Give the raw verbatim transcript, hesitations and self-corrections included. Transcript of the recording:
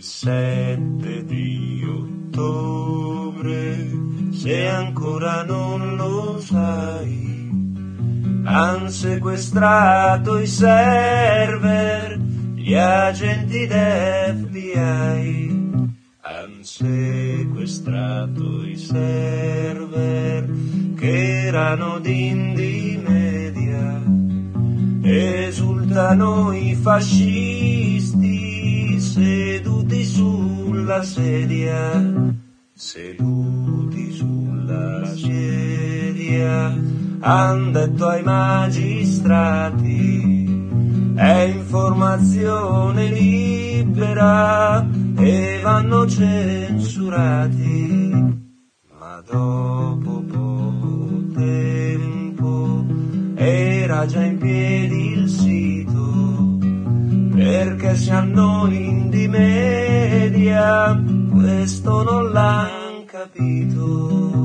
il sette di ottobre, se ancora non lo sai, han sequestrato i server, gli agenti d'F B I. Han sequestrato i server che erano d'Indie Media. Esultano i fascisti seduti sulla sedia, seduti sulla sedia. Han detto ai magistrati: è informazione libera e vanno censurati. Ma dopo poco tempo era già in piedi il sito, perché se hanno Indie Media questo non l'han capito.